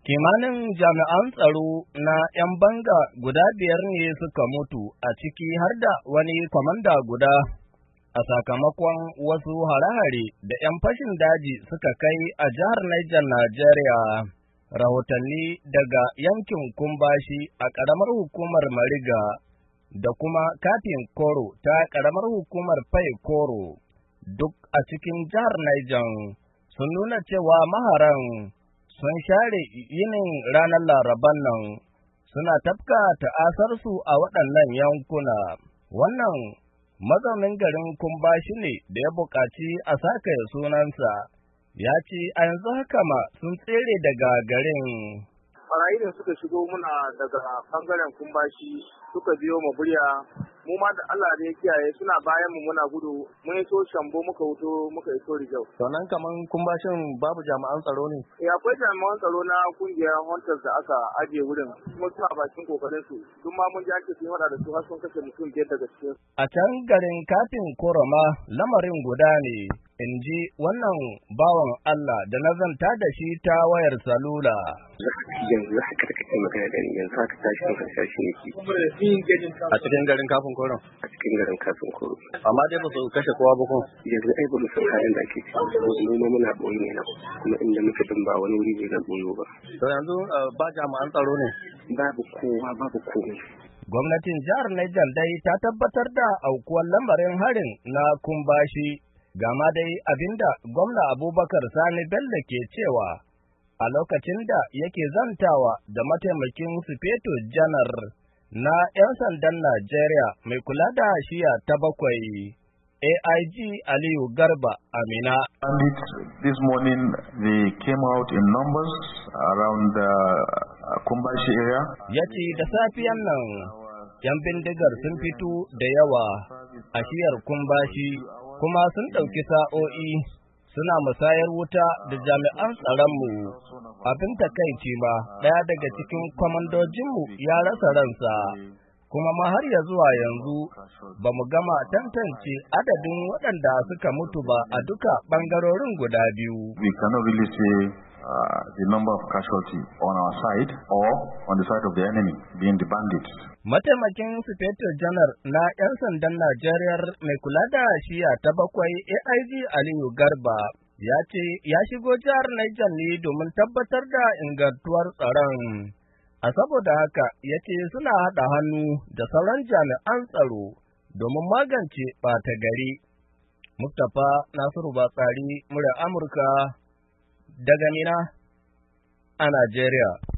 Kimanin jami'an tsaro na ‘yan banga guda biyar ne suka mutu, a ciki har da wani kwamanda guda a sakamakon wasu hare-hare da ‘yan fashin daji suka kai a jihar Niger, Najeriya. Rahotanni daga yankin Kumbashi a ƙaramar hukumar Mariga da kuma Kafin Koro ta ƙaramar hukumar Fai Koro duk a cikin jihar Niger sun nuna cewa maharan sun share yinin ranar Laraban nan suna tafka ta'asarsu a waɗannan yankuna. Wannan mazaunin garin Kumbashi ne da ya buƙaci a saka sunansa, ya ce a yanzu haka ma sun tsere daga garin. Barayi da suka shigo muna daga bangaren Kumbashi suka biyo mu burya, mu ma da Allah da ya kiyaye suna bayan mu muna gudu, mun iso Shambo muka iso Rijau. Sannan kaman Kumbashin babu jami'an tsaro ne? Akwai jami'an tsaro na kungiyar Hunters da aka ajiye wurin, kuma suna bakin kokarin su. Duk ma mun ji ake sun hada da su har sun kashe mutum biyar daga cikin. A can garin Kafin Koroma lamarin guda ne, in ji wannan bawan Allah da na zanta da shi ta wayar salula. Yanzu haka da kake magana da ni yanzu haka tashi yake. A cikin garin Kafin Koron? A cikin garin Kafin Koron. Amma dai ba su kashe kowa ba ko? Yanzu ai ba mu san kayan da ake ciki. Mu muna boye ne nan. Kuma inda muke din ba wani wuri ne na boyo ba. To yanzu ba jami'an tsaro ne? Babu kowa, babu komai. Gwamnatin jihar Niger dai ta tabbatar da aukuwar lamarin harin na Kumbashi. Gama dai abinda gwamna Abubakar Sani Bello ke cewa a lokacin da yake zantawa da mataimakin sufeto janar na 'yan sandan Najeriya mai kula da shiya ta 7 AIG Aliyu Garba Amina. This morning they came out in numbers around the Kumbashi area. Ya ce da safiyan nan 'yan bindigar sun fito da yawa a shiyar Kumbashi kuma sun ɗauki sa'o'i suna musayar wuta da jami'an tsaronmu. Abin takaici ma ɗaya daga cikin kwamandojinmu ya rasa ransa, kuma ma har ya zuwa yanzu ba mu gama tantance adadin waɗanda suka mutu ba a duka ɓangarorin guda biyu. We cannot really say the number of casualties on our side or on the side of the enemy, being the bandits. Mataimakin Sufeto Janar na 'yan sandan Najeriya mai kula da shiya ta 7 AIG Aliyu Garba ya ce ya shigo jihar Niger ne domin tabbatar da ingantuwar tsaron. A saboda haka ya ce suna haɗa hannu da sauran jami'an tsaro domin magance ɓata gari. Mustapha Nasiru Batsari, murya Amurka daga Mina a Najeriya.